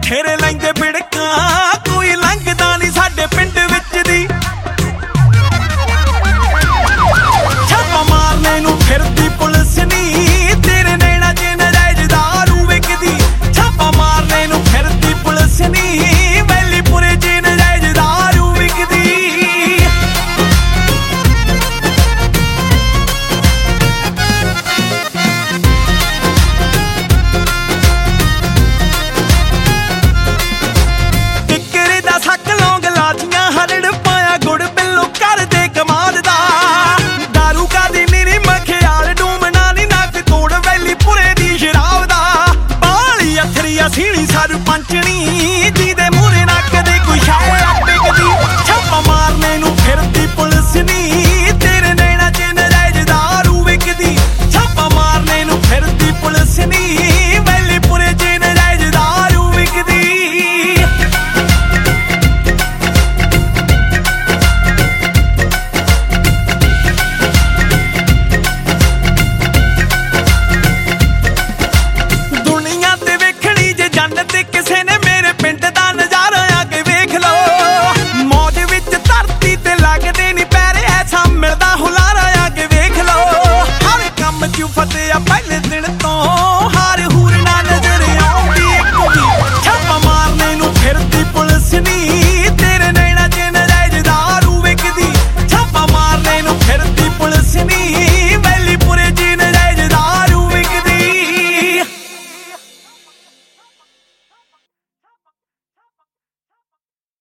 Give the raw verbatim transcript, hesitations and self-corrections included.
ਬਥੇਰੇ ਲੈਂਦੇ ਬਿੜਕਾਂ, ਕੋਈ ਲੰਘਦਾ ਨੀ ਸਾਡੇ ਪਿੰਡ ਵਿੱਚ ਦੀ। ਛਾਪਾ ਮਾਰਨੇ ਨੂੰ ਫਿਰਦੀ ਪੁਲਿਸ ਨੀ, ਤੇਰੇ ਨੈਣਾ ਚ ਨਜਾਇਜ਼ ਦਾਰੂ ਵਿਕਦੀ। ਛਾਪਾ ਮਾਰਨੇ ਨੂੰ ਫਿਰਦੀ ਪੁਲਿਸ ਨੀ, ਵੈਲੀਪੁਰੇ ਚ ਨਜਾਇਜ਼ ਦਾਰੂ ਵਿਕਦੀ। ਟਿੱਕਰੇ ਦਾ ਸੱਕ ਲੌਂਗ ਲਾਚੀਆਂ ਹਰੜ ਪਾਇਆ ਗੁੜ ਬਿੱਲੋ ਕਰਦੇ ਕਮਾਲ ਦਾ। ਦਾਰੂ ਕਾਦੀ ਨੀਰੀ ਮਖਿਆਲ ਡੂਮਣਾ ਨੀ ਨੱਕ ਤੋੜ ਵੈਲੀਪੁਰੇ ਦੀ ਸ਼ਰਾਬ ਦਾ। ਬਾਲੀ ਅਥਰੀ ਸੀਣੀ ਸਰਪੰਚਣੀ, ਜਿਹਦੇ ਮੂਹਰੇ ਨੱਕ ਦੇ ਕੋਈ ਸ਼ਾਇਰ